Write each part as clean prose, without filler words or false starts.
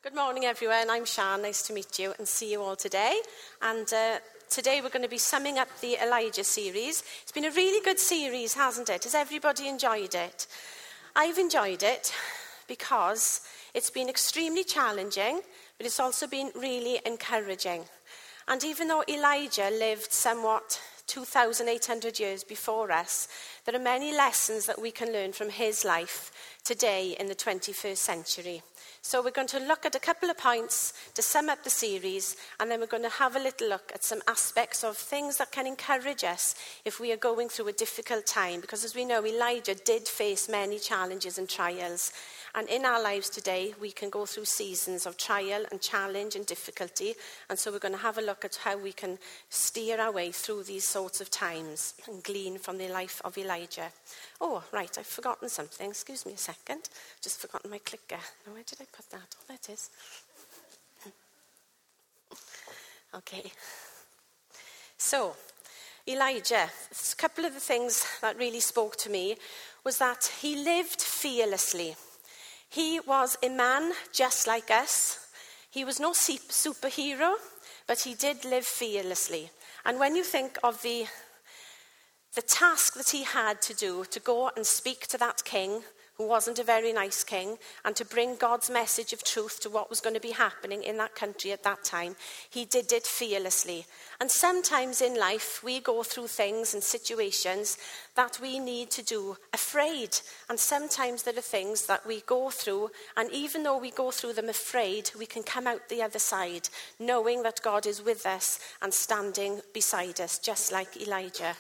Good morning, everyone. I'm Sian. Nice to meet you and see you all today. And today we're going to be summing up the Elijah series. It's been a really good series, hasn't it? Has everybody enjoyed it? I've enjoyed it because it's been extremely challenging, but it's also been really encouraging. And even though Elijah lived somewhat 2,800 years before us, there are many lessons that we can learn from his life today in the 21st century. So we're going to look at a couple of points to sum up the series, and then we're going to have a little look at some aspects of things that can encourage us if we are going through a difficult time. Because as we know, Elijah did face many challenges and trials. And in our lives today, we can go through seasons of trial and challenge and difficulty. And so we're going to have a look at how we can steer our way through these sorts of times and glean from the life of Elijah. Oh, right, I've forgotten something. Excuse me a second. Just forgotten my clicker. Now, where did I put that? Oh, there it is. Okay. So, Elijah, a couple of the things that really spoke to me was that he lived fearlessly. He was a man just like us. He was no superhero, but he did live fearlessly. And when you think of the task that he had to do, to go and speak to that king, who wasn't a very nice king, and to bring God's message of truth to what was going to be happening in that country at that time, he did it fearlessly. And sometimes in life, we go through things and situations that we need to do afraid. And sometimes there are things that we go through, and even though we go through them afraid, we can come out the other side, knowing that God is with us and standing beside us, just like Elijah.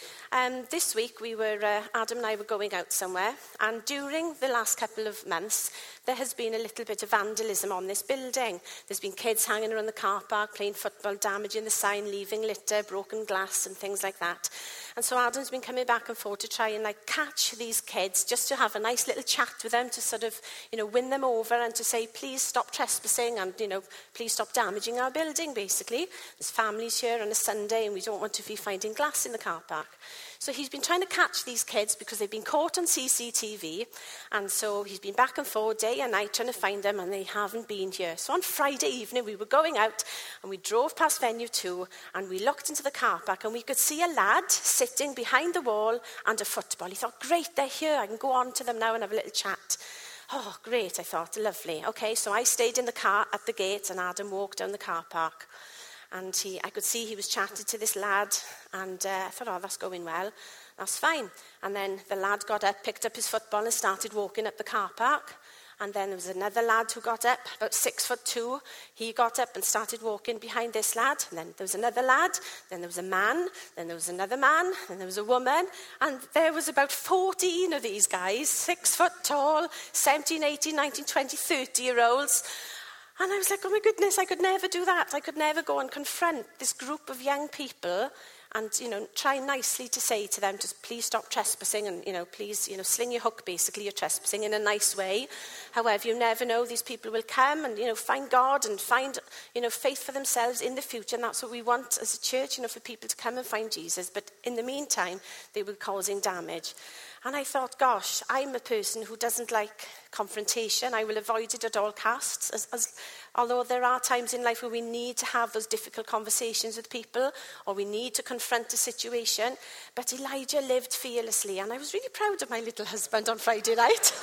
This week, Adam and I were going out somewhere, and during the last couple of months, there has been a little bit of vandalism on this building. There's been kids hanging around the car park, playing football, damaging the sign, leaving litter, broken glass, and things like that. And so Adam's been coming back and forth to try and catch these kids, just to have a nice little chat with them, to sort of, win them over and to say, please stop trespassing and, please stop damaging our building, basically. There's families here on a Sunday and we don't want to be finding glass in the car park. So he's been trying to catch these kids because they've been caught on CCTV. And so he's been back and forth day and night trying to find them, and they haven't been here. So on Friday evening, we were going out and we drove past Venue 2 and we looked into the car park and we could see a lad sitting behind the wall and a football. He thought, great, they're here. I can go on to them now and have a little chat. Oh, great, I thought, lovely. Okay, so I stayed in the car at the gate and Adam walked down the car park. And I could see he was chatting to this lad, and I thought, oh, that's going well. That's fine. And then the lad got up, picked up his football and started walking up the car park. And then there was another lad who got up, about 6'2". He got up and started walking behind this lad. And then there was another lad. Then there was a man. Then there was another man. Then there was a woman. And there was about 14 of these guys, 6 foot tall, 17, 18, 19, 20, 30-year-olds. And I was like, oh my goodness, I could never do that. I could never go and confront this group of young people and, try nicely to say to them, just please stop trespassing and, please, sling your hook, basically, you're trespassing in a nice way. However, you never know, these people will come and, find God and find, faith for themselves in the future. And that's what we want as a church, for people to come and find Jesus. But in the meantime, they were causing damage. And I thought, gosh, I'm a person who doesn't like confrontation. I will avoid it at all costs. Although there are times in life where we need to have those difficult conversations with people, or we need to confront a situation. But Elijah lived fearlessly. And I was really proud of my little husband on Friday night.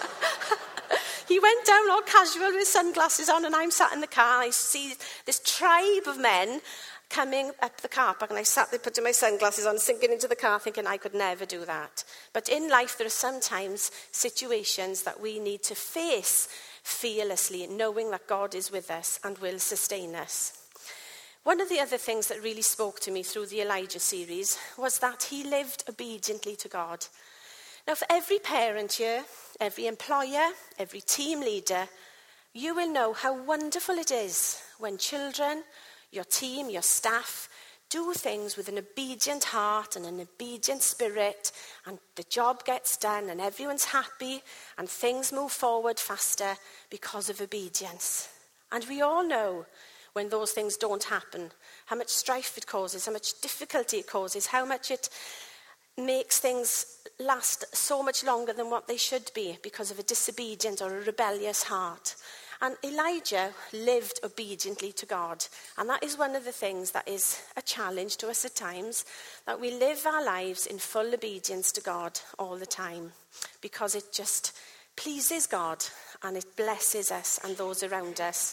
He went down all casual with sunglasses on, and I'm sat in the car, and I see this tribe of men coming up the car park, and I sat there putting my sunglasses on, sinking into the car, thinking I could never do that. But in life, there are sometimes situations that we need to face fearlessly, knowing that God is with us and will sustain us. One of the other things that really spoke to me through the Elijah series was that he lived obediently to God. Now, for every parent here, every employer, every team leader, you will know how wonderful it is when children, your team, your staff, do things with an obedient heart and an obedient spirit, and the job gets done and everyone's happy and things move forward faster because of obedience. And we all know when those things don't happen, how much strife it causes, how much difficulty it causes, how much it makes things last so much longer than what they should be because of a disobedient or a rebellious heart. And Elijah lived obediently to God. And that is one of the things that is a challenge to us at times, that we live our lives in full obedience to God all the time, because it just pleases God and it blesses us and those around us.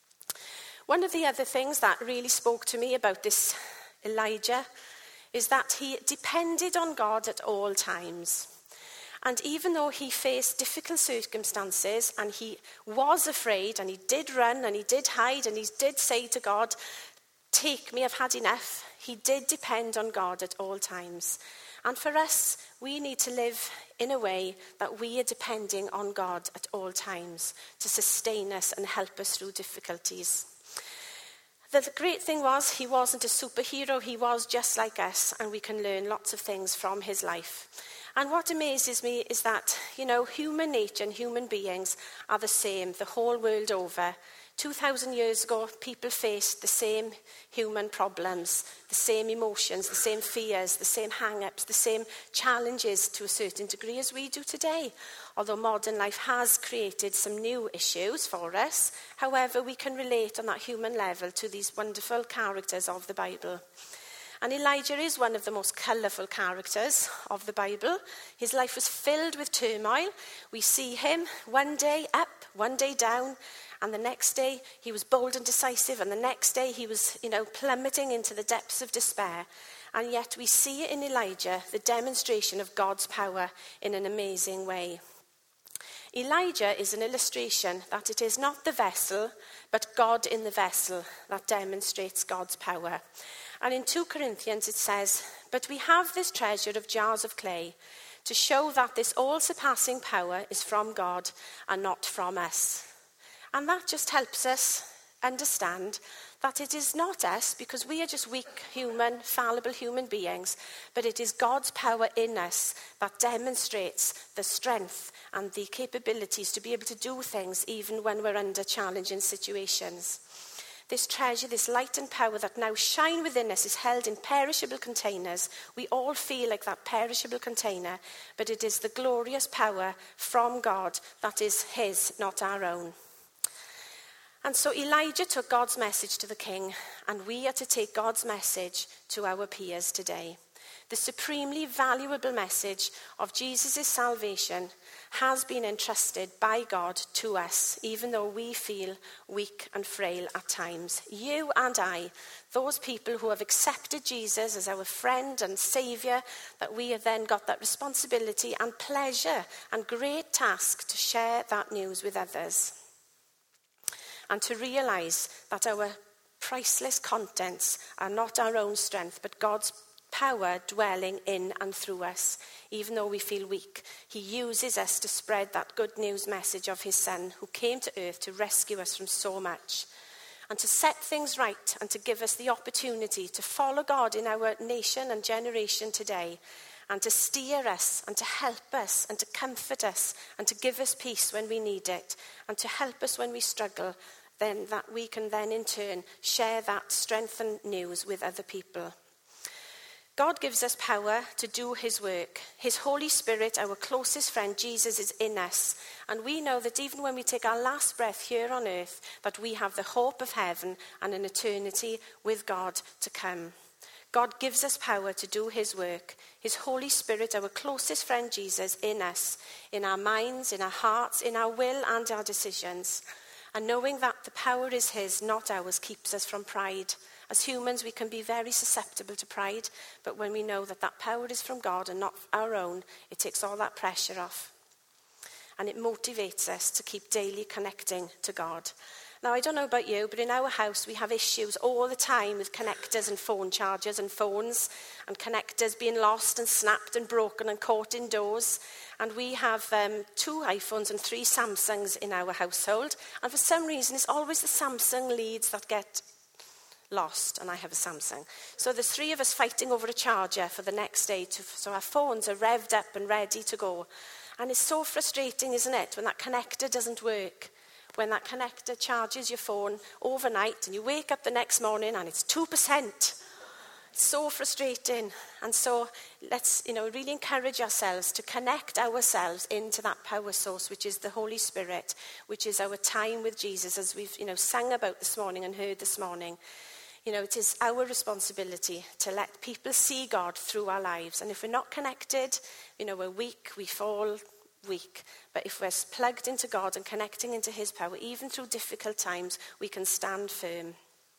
One of the other things that really spoke to me about this Elijah is that he depended on God at all times. And even though he faced difficult circumstances and he was afraid and he did run and he did hide and he did say to God, "Take me, I've had enough," he did depend on God at all times. And for us, we need to live in a way that we are depending on God at all times to sustain us and help us through difficulties. The great thing was, he wasn't a superhero, he was just like us, and we can learn lots of things from his life. And what amazes me is that, human nature and human beings are the same the whole world over. 2,000 years ago, people faced the same human problems, the same emotions, the same fears, the same hang-ups, the same challenges to a certain degree as we do today. Although modern life has created some new issues for us, however, we can relate on that human level to these wonderful characters of the Bible. And Elijah is one of the most colourful characters of the Bible. His life was filled with turmoil. We see him one day up, one day down, and the next day he was bold and decisive, and the next day he was, plummeting into the depths of despair. And yet we see in Elijah the demonstration of God's power in an amazing way. Elijah is an illustration that it is not the vessel, but God in the vessel that demonstrates God's power. And in 2 Corinthians it says, "But we have this treasure of jars of clay to show that this all-surpassing power is from God and not from us." And that just helps us understand that it is not us, because we are just weak, human, fallible human beings, but it is God's power in us that demonstrates the strength and the capabilities to be able to do things even when we're under challenging situations. This treasure, this light and power that now shine within us is held in perishable containers. We all feel like that perishable container, but it is the glorious power from God that is his, not our own. And so Elijah took God's message to the king, and we are to take God's message to our peers today. The supremely valuable message of Jesus' salvation has been entrusted by God to us, even though we feel weak and frail at times. You and I, those people who have accepted Jesus as our friend and saviour, that we have then got that responsibility and pleasure and great task to share that news with others. And to realise that our priceless contents are not our own strength, but God's power dwelling in and through us. Even though we feel weak, he uses us to spread that good news message of his Son, who came to earth to rescue us from so much, and to set things right and to give us the opportunity to follow God in our nation and generation today, and to steer us and to help us and to comfort us and to give us peace when we need it, and to help us when we struggle, then that we can then in turn share that strength and news with other people. God gives us power to do his work. His Holy Spirit, our closest friend, Jesus, is in us. And we know that even when we take our last breath here on earth, that we have the hope of heaven and an eternity with God to come. God gives us power to do his work. His Holy Spirit, our closest friend, Jesus, in us, in our minds, in our hearts, in our will and our decisions. And knowing that the power is his, not ours, keeps us from pride. As humans, we can be very susceptible to pride, but when we know that that power is from God and not our own, it takes all that pressure off. And it motivates us to keep daily connecting to God. Now, I don't know about you, but in our house, we have issues all the time with connectors and phone chargers and phones, and connectors being lost and snapped and broken and caught indoors. And we have 2 iPhones and 3 Samsungs in our household. And for some reason, it's always the Samsung leads that get lost, and I have a Samsung. So there's 3 of us fighting over a charger for the next day, so our phones are revved up and ready to go. And it's so frustrating, isn't it, when that connector doesn't work? When that connector charges your phone overnight and you wake up the next morning and it's 2%. So frustrating. And so let's, really encourage ourselves to connect ourselves into that power source, which is the Holy Spirit, which is our time with Jesus, as we've, sang about this morning and heard this morning. It is our responsibility to let people see God through our lives. And if we're not connected, we're weak, we fall weak. But if we're plugged into God and connecting into his power, even through difficult times, we can stand firm.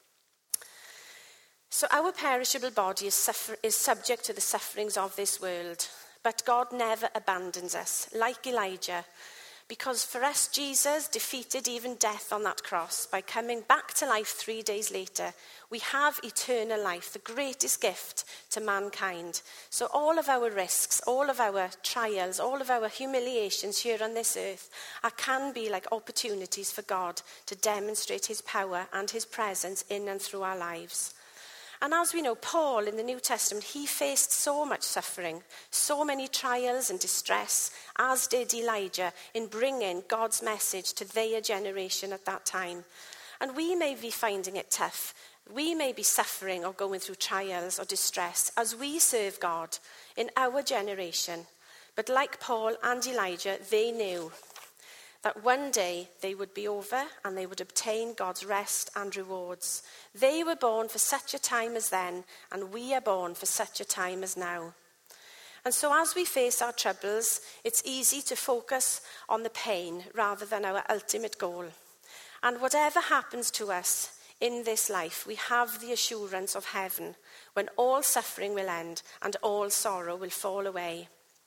So our perishable body is subject to the sufferings of this world. But God never abandons us, like Elijah. Because for us, Jesus defeated even death on that cross by coming back to life 3 days later. We have eternal life, the greatest gift to mankind. So all of our risks, all of our trials, all of our humiliations here on this earth can be like opportunities for God to demonstrate his power and his presence in and through our lives. And as we know, Paul in the New Testament, he faced so much suffering, so many trials and distress, as did Elijah in bringing God's message to their generation at that time. And we may be finding it tough. We may be suffering or going through trials or distress as we serve God in our generation. But like Paul and Elijah, they knew that one day they would be over and they would obtain God's rest and rewards. They were born for such a time as then, and we are born for such a time as now. And so as we face our troubles, it's easy to focus on the pain rather than our ultimate goal. And whatever happens to us in this life, we have the assurance of heaven, when all suffering will end and all sorrow will fall away.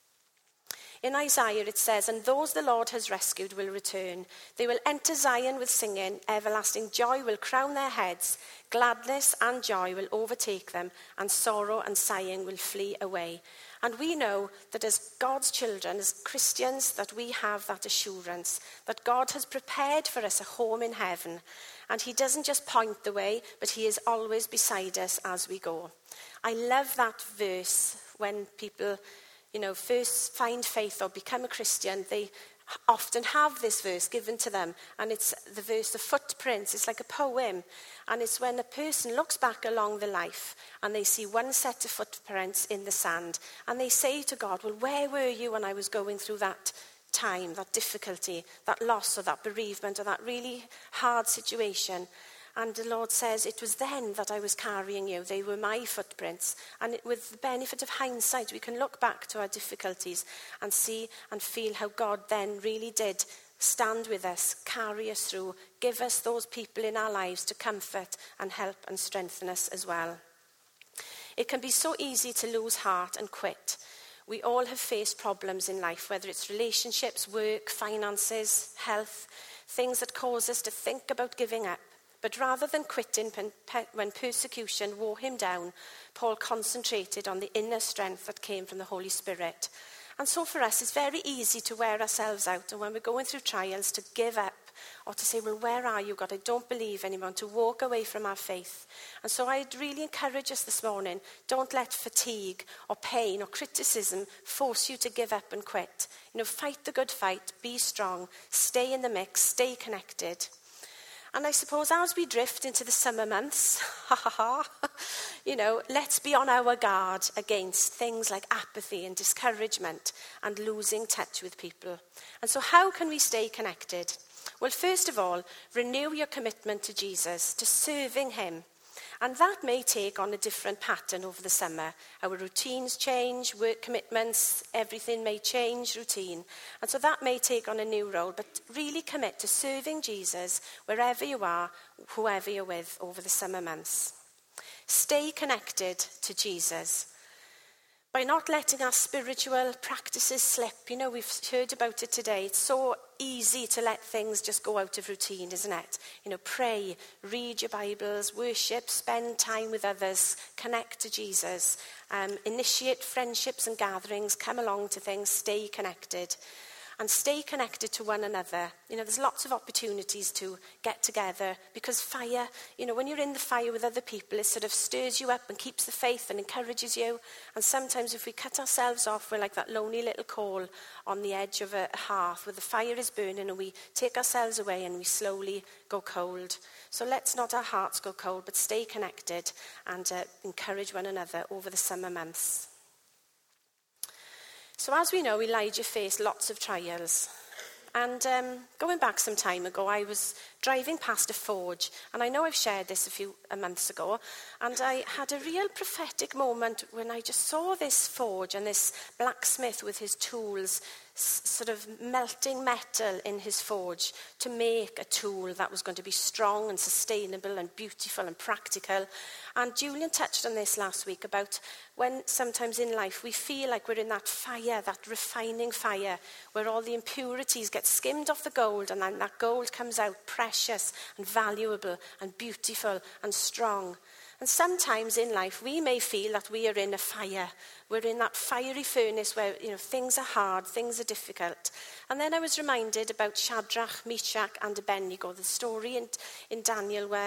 In Isaiah it says, "And those the Lord has rescued will return. They will enter Zion with singing. Everlasting joy will crown their heads. Gladness and joy will overtake them, and sorrow and sighing will flee away." And we know that as God's children, as Christians, that we have that assurance that God has prepared for us a home in heaven. And he doesn't just point the way, but he is always beside us as we go. I love that verse when people first find faith or become a Christian. They often have this verse given to them, and it's the verse, the footprints. It's like a poem, and it's when a person looks back along their life and they see one set of footprints in the sand, and they say to God, well, where were you when I was going through that time, that difficulty, that loss or that bereavement or that really hard situation? And the Lord says, it was then that I was carrying you. They were my footprints. And with the benefit of hindsight, we can look back to our difficulties and see and feel how God then really did stand with us, carry us through, give us those people in our lives to comfort and help and strengthen us as well. It can be so easy to lose heart and quit. We all have faced problems in life, whether it's relationships, work, finances, health, things that cause us to think about giving up. But rather than quitting when persecution wore him down, Paul concentrated on the inner strength that came from the Holy Spirit. And so for us, it's very easy to wear ourselves out, and when we're going through trials, to give up or to say, well, where are you, God? I don't believe anymore, to walk away from our faith. And so I'd really encourage us this morning, don't let fatigue or pain or criticism force you to give up and quit. Fight the good fight, be strong, stay in the mix, stay connected. And I suppose as we drift into the summer months, let's be on our guard against things like apathy and discouragement and losing touch with people. And so how can we stay connected? Well, first of all, renew your commitment to Jesus, to serving him. And that may take on a different pattern over the summer. Our routines change, work commitments, everything may change routine. And so that may take on a new role, but really commit to serving Jesus wherever you are, whoever you're with over the summer months. Stay connected to Jesus. By not letting our spiritual practices slip. We've heard about it today. It's so easy to let things just go out of routine, isn't it? Pray, read your Bibles, worship, spend time with others, connect to Jesus, initiate friendships and gatherings, come along to things, stay connected. and stay connected to one another. There's lots of opportunities to get together because fire, when you're in the fire with other people, it sort of stirs you up and keeps the faith and encourages you. And sometimes if we cut ourselves off, we're like that lonely little coal on the edge of a hearth where the fire is burning and we take ourselves away and we slowly go cold. So let's not our hearts go cold, but stay connected and encourage one another over the summer months. So as we know, Elijah faced lots of trials. And going back some time ago, I was driving past a forge. And I know I've shared this a few months ago. And I had a real prophetic moment when I just saw this forge and this blacksmith with his tools sort of melting metal in his forge to make a tool that was going to be strong and sustainable and beautiful and practical. And Julian touched on this last week about when sometimes in life we feel like we're in that fire, that refining fire, where all the impurities get skimmed off the gold and then that gold comes out precious and valuable and beautiful and strong. And sometimes in life we may feel that we are in a fire. We're in that fiery furnace where things are hard, things are difficult. And then I was reminded about Shadrach, Meshach and Abednego, the story in Daniel where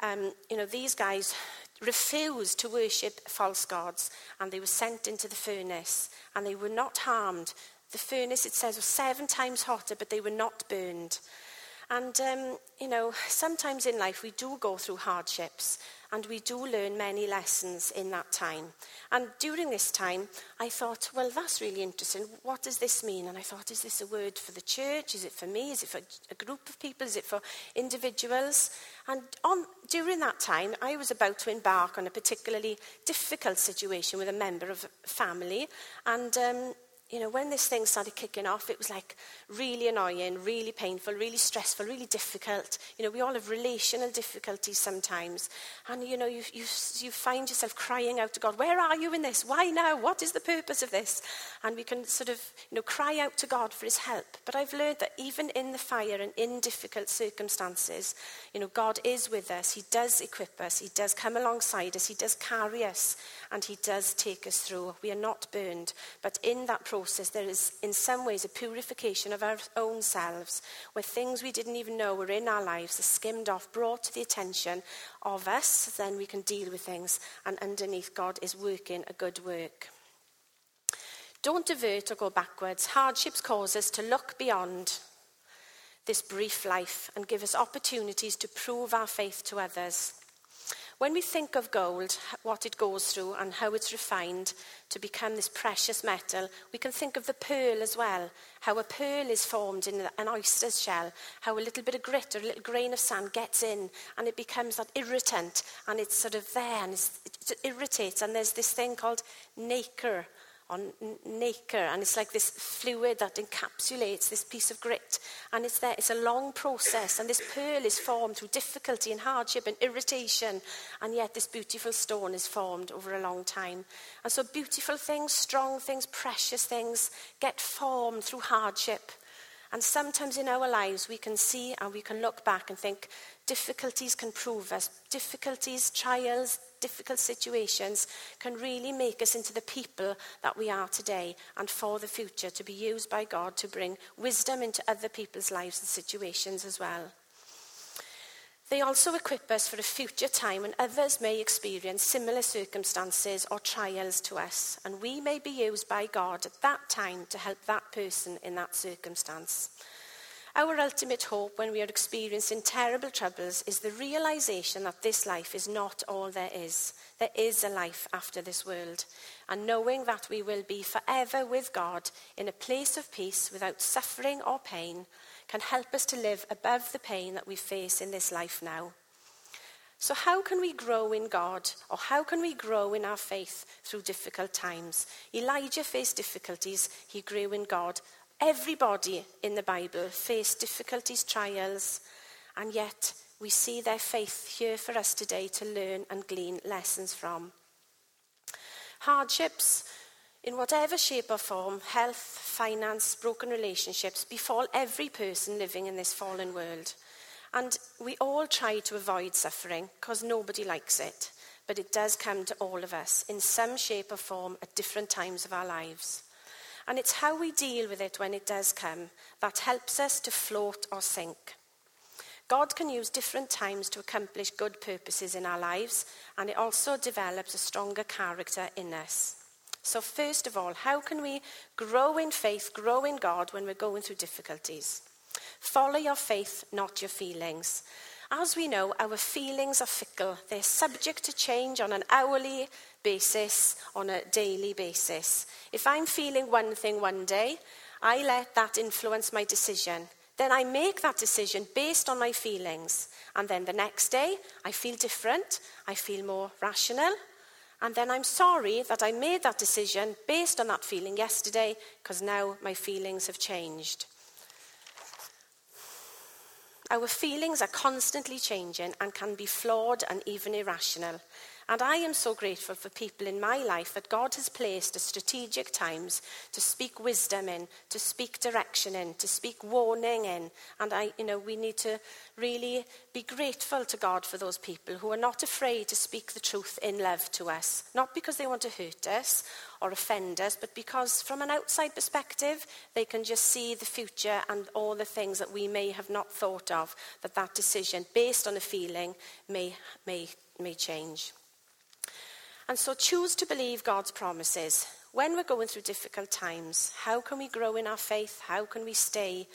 these guys refused to worship false gods and they were sent into the furnace and they were not harmed. The furnace, it says, was 7 times hotter, but they were not burned. And, sometimes in life we do go through hardships and we do learn many lessons in that time. And during this time, I thought, well, that's really interesting. What does this mean? And I thought, is this a word for the church? Is it for me? Is it for a group of people? Is it for individuals? And during that time, I was about to embark on a particularly difficult situation with a member of a family. And when this thing started kicking off, it was like really annoying, really painful, really stressful, really difficult. We all have relational difficulties sometimes. And, you find yourself crying out to God, where are you in this? Why now? What is the purpose of this? And we can sort of, cry out to God for his help. But I've learned that even in the fire and in difficult circumstances, God is with us. He does equip us. He does come alongside us. He does carry us. And he does take us through. We are not burned. But in that process, there is in some ways a purification of our own selves, where things we didn't even know were in our lives are skimmed off, brought to the attention of us, then we can deal with things. And underneath, God is working a good work. Don't divert or go backwards. Hardships cause us to look beyond this brief life and give us opportunities to prove our faith to others. When we think of gold, what it goes through and how it's refined to become this precious metal, we can think of the pearl as well, how a pearl is formed in an oyster's shell, how a little bit of grit or a little grain of sand gets in and it becomes that irritant and it's sort of there and it irritates, and there's this thing called nacre, and it's like this fluid that encapsulates this piece of grit, and it's there. It's a long process, and this pearl is formed through difficulty and hardship and irritation, and yet this beautiful stone is formed over a long time. And so beautiful things, strong things, precious things get formed through hardship. And sometimes in our lives we can see and we can look back and think difficulties can prove us. Difficulties, trials, difficult situations can really make us into the people that we are today and for the future, to be used by God to bring wisdom into other people's lives and situations as well. They also equip us for a future time when others may experience similar circumstances or trials to us, and we may be used by God at that time to help that person in that circumstance. Our ultimate hope when we are experiencing terrible troubles is the realization that this life is not all there is. There is a life after this world, and knowing that we will be forever with God in a place of peace without suffering or pain can help us to live above the pain that we face in this life now. So how can we grow in God, or how can we grow in our faith through difficult times? Elijah faced difficulties, he grew in God. Everybody in the Bible faced difficulties, trials, and yet we see their faith here for us today to learn and glean lessons from. Hardships, in whatever shape or form, health, finance, broken relationships, befall every person living in this fallen world. And we all try to avoid suffering because nobody likes it. But it does come to all of us in some shape or form at different times of our lives. And it's how we deal with it when it does come that helps us to float or sink. God can use different times to accomplish good purposes in our lives, and it also develops a stronger character in us. So first of all, how can we grow in faith, grow in God when we're going through difficulties? Follow your faith, not your feelings. As we know, our feelings are fickle. They're subject to change on an hourly basis, on a daily basis. If I'm feeling one thing one day, I let that influence my decision. Then I make that decision based on my feelings. And then the next day, I feel different. I feel more rational. And then I'm sorry that I made that decision based on that feeling yesterday, because now my feelings have changed. Our feelings are constantly changing and can be flawed and even irrational. And I am so grateful for people in my life that God has placed at strategic times to speak wisdom in, to speak direction in, to speak warning in. And we need to really be grateful to God for those people who are not afraid to speak the truth in love to us. Not because they want to hurt us or offend us, but because from an outside perspective, they can just see the future and all the things that we may have not thought of, that decision based on a feeling may change. And so choose to believe God's promises. When we're going through difficult times, how can we grow in our faith? How can we stay?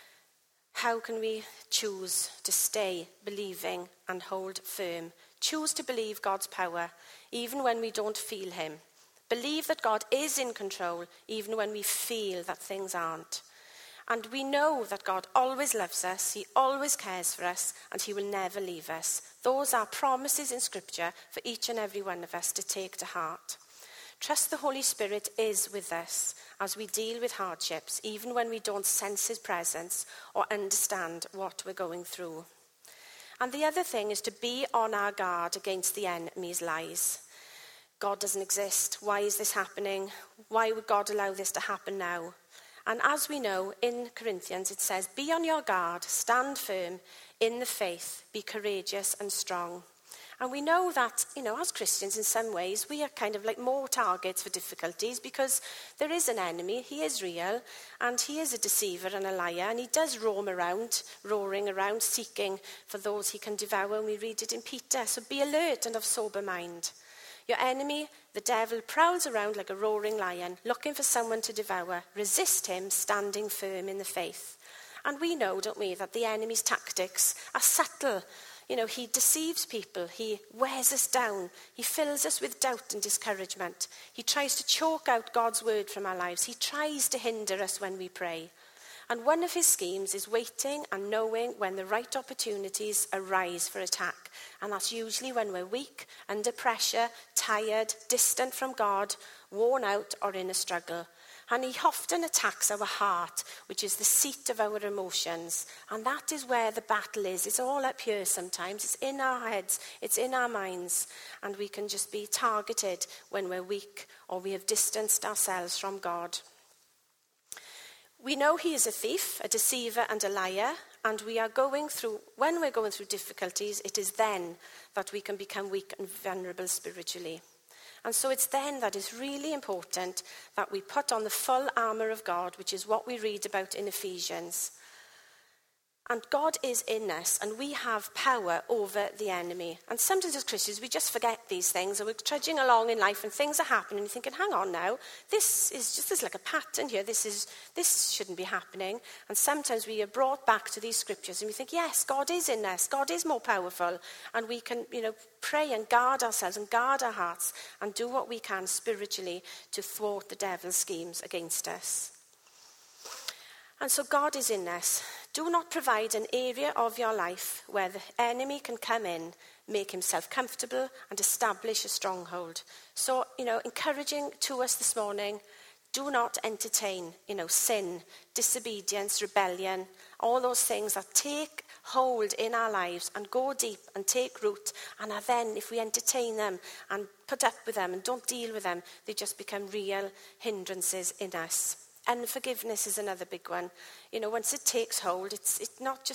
How can we choose to stay believing and hold firm? Choose to believe God's power, even when we don't feel him. Believe that God is in control, even when we feel that things aren't. And we know that God always loves us, he always cares for us, and he will never leave us. Those are promises in Scripture for each and every one of us to take to heart. Trust the Holy Spirit is with us as we deal with hardships, even when we don't sense his presence or understand what we're going through. And the other thing is to be on our guard against the enemy's lies. God doesn't exist. Why is this happening? Why would God allow this to happen now? And as we know, in Corinthians it says, be on your guard, stand firm in the faith, be courageous and strong. And we know that, as Christians in some ways, we are kind of like more targets for difficulties because there is an enemy, he is real, and he is a deceiver and a liar, and he does roam around, roaring around, seeking for those he can devour, and we read it in Peter. So be alert and of sober mind. Your enemy, the devil, prowls around like a roaring lion, looking for someone to devour. Resist him, standing firm in the faith. And we know, don't we, that the enemy's tactics are subtle. He deceives people. He wears us down. He fills us with doubt and discouragement. He tries to choke out God's word from our lives. He tries to hinder us when we pray. And one of his schemes is waiting and knowing when the right opportunities arise for attack. And that's usually when we're weak, under pressure, tired, distant from God, worn out, or in a struggle. And he often attacks our heart, which is the seat of our emotions. And that is where the battle is. It's all up here sometimes. It's in our heads. It's in our minds. And we can just be targeted when we're weak or we have distanced ourselves from God. We know he is a thief, a deceiver, and a liar. And when we're going through difficulties, it is then that we can become weak and vulnerable spiritually. And so it's then that it's really important that we put on the full armour of God, which is what we read about in Ephesians. And God is in us, and we have power over the enemy. And sometimes as Christians, we just forget these things, and we're trudging along in life, and things are happening, and you're thinking, hang on now, there's like a pattern here, this shouldn't be happening. And sometimes we are brought back to these scriptures, and we think, yes, God is in us, God is more powerful, and we can, pray and guard ourselves and guard our hearts, and do what we can spiritually to thwart the devil's schemes against us. And so God is in us. Do not provide an area of your life where the enemy can come in, make himself comfortable, and establish a stronghold. So, encouraging to us this morning, do not entertain, sin, disobedience, rebellion, all those things that take hold in our lives and go deep and take root. And are then, if we entertain them and put up with them and don't deal with them, they just become real hindrances in us. Unforgiveness is another big one. Once it takes hold, it's not just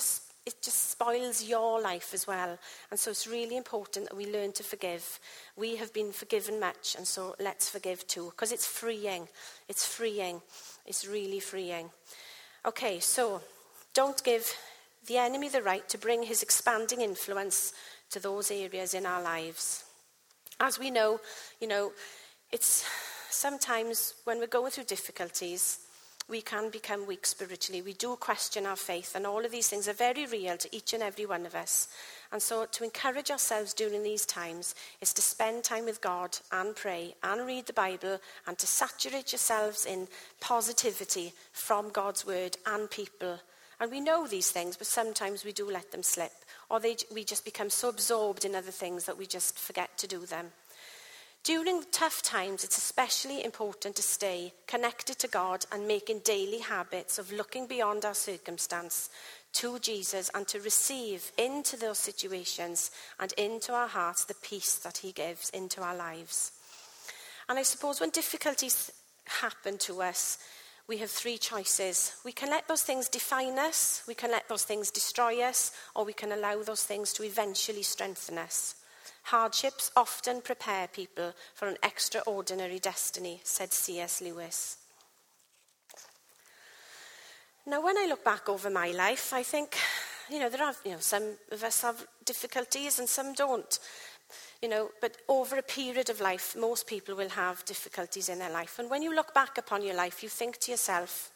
it just spoils your life as well. And so it's really important that we learn to forgive. We have been forgiven much, and so let's forgive too, because it's freeing. It's freeing. It's really freeing. Okay, so don't give the enemy the right to bring his expanding influence to those areas in our lives. As we know, it's sometimes when we're going through difficulties, we can become weak spiritually. We do question our faith, and all of these things are very real to each and every one of us. And so to encourage ourselves during these times is to spend time with God and pray and read the Bible, and to saturate yourselves in positivity from God's word and people. And we know these things, but sometimes we do let them slip, or we just become so absorbed in other things that we just forget to do them. During tough times, it's especially important to stay connected to God and making daily habits of looking beyond our circumstance to Jesus, and to receive into those situations and into our hearts the peace that he gives into our lives. And I suppose when difficulties happen to us, we have three choices. We can let those things define us, we can let those things destroy us, or we can allow those things to eventually strengthen us. Hardships often prepare people for an extraordinary destiny, said C.S. Lewis. Now, when I look back over my life, I think, there are, some of us have difficulties and some don't. But over a period of life, most people will have difficulties in their life. And when you look back upon your life, you think to yourself,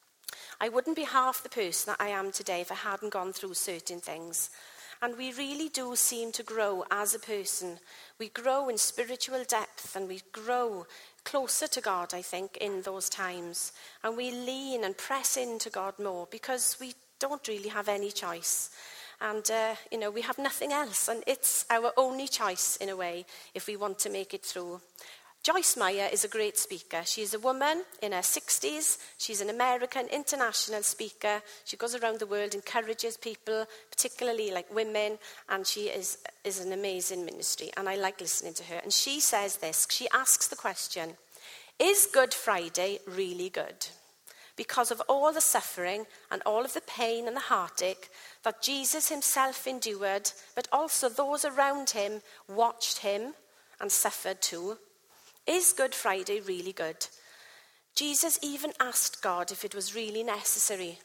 I wouldn't be half the person that I am today if I hadn't gone through certain things. And we really do seem to grow as a person. We grow in spiritual depth, and we grow closer to God, I think, in those times. And we lean and press into God more because we don't really have any choice. And, we have nothing else. And it's our only choice, in a way, if we want to make it through. Joyce Meyer is a great speaker. She is a woman in her 60s. She's an American international speaker. She goes around the world, encourages people, particularly like women, and she is an amazing ministry. And I like listening to her. And she says this. She asks the question, is Good Friday really good? Because of all the suffering and all of the pain and the heartache that Jesus himself endured, but also those around him watched him and suffered too. Is Good Friday really good? Jesus even asked God if it was really necessary.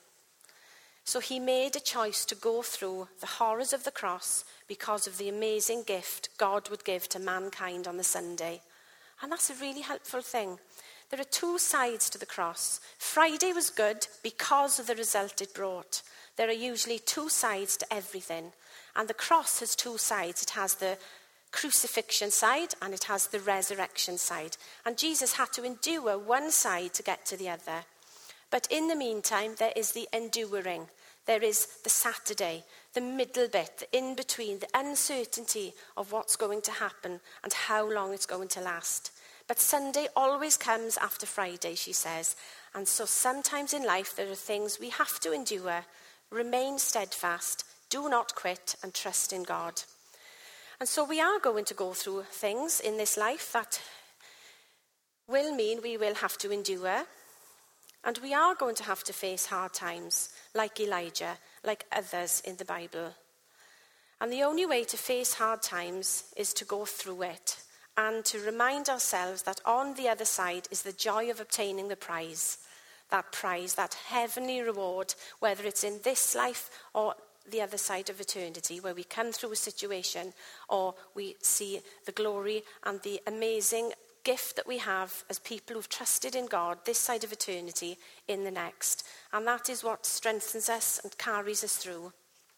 So he made a choice to go through the horrors of the cross because of the amazing gift God would give to mankind on the Sunday. And that's a really helpful thing. There are two sides to the cross. Friday was good because of the result it brought. There are usually two sides to everything. And the cross has two sides. It has the crucifixion side and it has the resurrection side. And Jesus had to endure one side to get to the other. But in the meantime, there is the enduring. There is the Saturday, the middle bit, the in-between, the uncertainty of what's going to happen and how long it's going to last. But Sunday always comes after Friday, she says. And so sometimes in life there are things we have to endure. Remain steadfast, do not quit, and trust in God. And so we are going to go through things in this life that will mean we will have to endure. And we are going to have to face hard times, like Elijah, like others in the Bible. And the only way to face hard times is to go through it and to remind ourselves that on the other side is the joy of obtaining the prize, that heavenly reward, whether it's in this life or the other side of eternity, where we come through a situation or we see the glory and the amazing gift that we have as people who've trusted in God this side of eternity in the next. And that is what strengthens us and carries us through.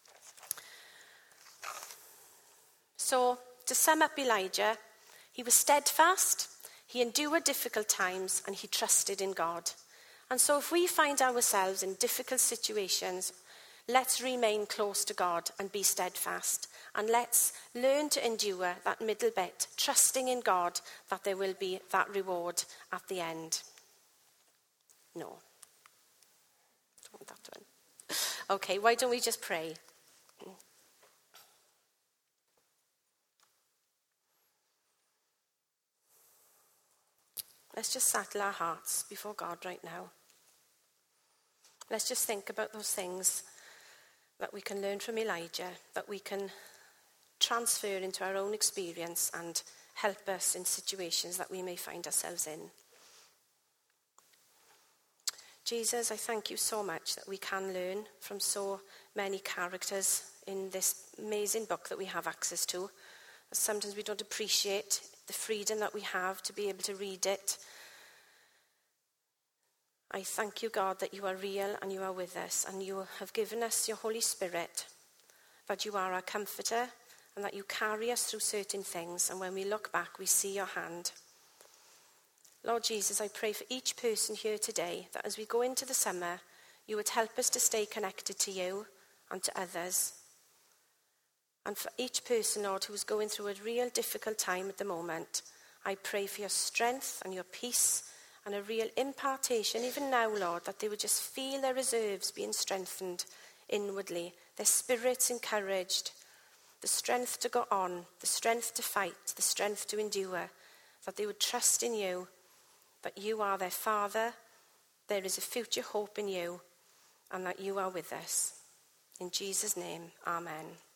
So, to sum up Elijah, he was steadfast, he endured difficult times, and he trusted in God. And so if we find ourselves in difficult situations, let's remain close to God and be steadfast. And let's learn to endure that middle bit, trusting in God that there will be that reward at the end. No. Don't want that one. Okay, why don't we just pray? Let's just settle our hearts before God right now. Let's just think about those things that we can learn from Elijah, that we can transfer into our own experience and help us in situations that we may find ourselves in. Jesus, I thank you so much that we can learn from so many characters in this amazing book that we have access to. Sometimes we don't appreciate the freedom that we have to be able to read it. I thank you, God, that you are real and you are with us, and you have given us your Holy Spirit, that you are our comforter and that you carry us through certain things, and when we look back, we see your hand. Lord Jesus, I pray for each person here today that as we go into the summer, you would help us to stay connected to you and to others. And for each person, Lord, who is going through a real difficult time at the moment, I pray for your strength and your peace and a real impartation, even now, Lord, that they would just feel their reserves being strengthened inwardly, their spirits encouraged, the strength to go on, the strength to fight, the strength to endure, that they would trust in you, that you are their Father, there is a future hope in you, and that you are with us. In Jesus' name, amen.